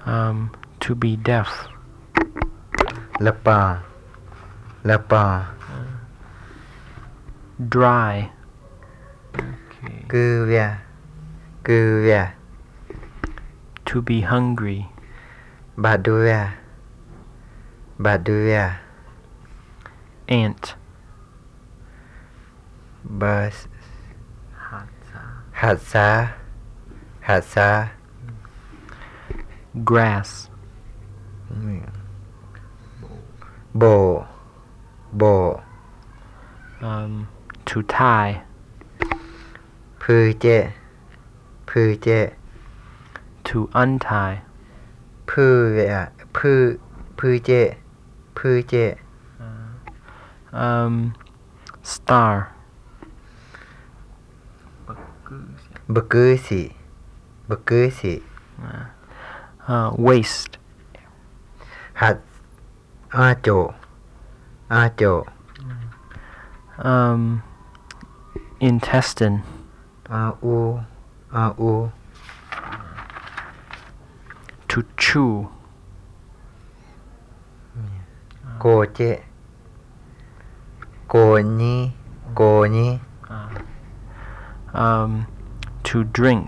To be deaf. ละปอละปอ Dry. Okay. กือเวียกือเวีย To be hungry. บาดูเวียบาดูเวีย Ant. บาสหัดซาหัดซา Grass. โบโบ To tie. พือเจพือเจ To untie. พือเวียพือเจพือเจ Star. บกือสิบกือสิ Waste. หัดอาโจอาโจ Intestine. อาอูอาอู To chew. โกเจโกนี้โกนี้ To drink.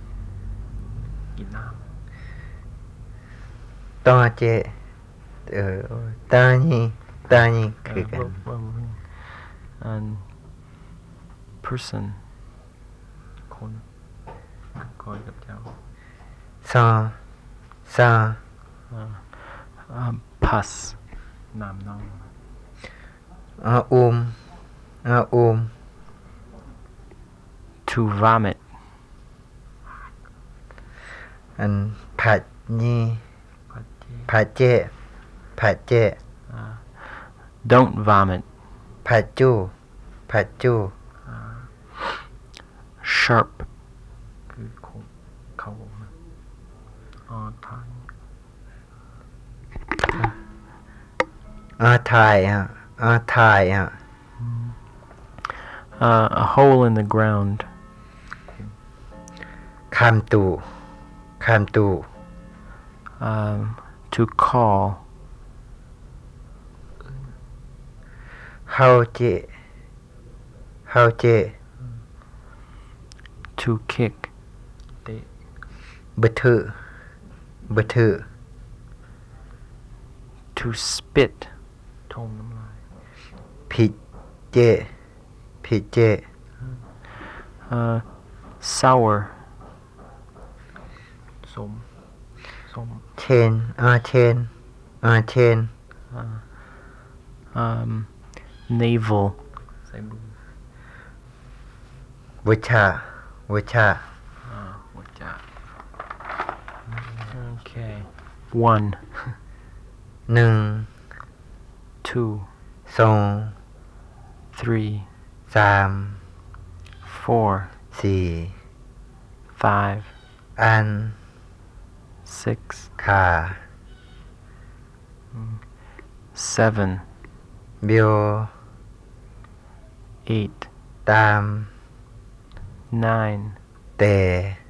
ตอเจตานี้คือกัน And person. ซาซา Pus. อาอุมอาอุม To vomit. อันผัดนี้ผัดเจผัดเจ Don't vomit. ผัดจูผัดจู Sharp. อาทายฮะอาทายฮะ A hole in the ground. คำตูคำตู To call. เฮาเจเฮาเจ To kick. บัถือบัถือ To spit. ผิดเจผิดเจ Sour. เชนเชนเชน Navel. วิชาวิชา Okay. 1. หนึ่ง 2. สอง 3. สาม 4. สี่ 5. อัน 6. ขา 7. เบียว 8. ตาม 9. แต่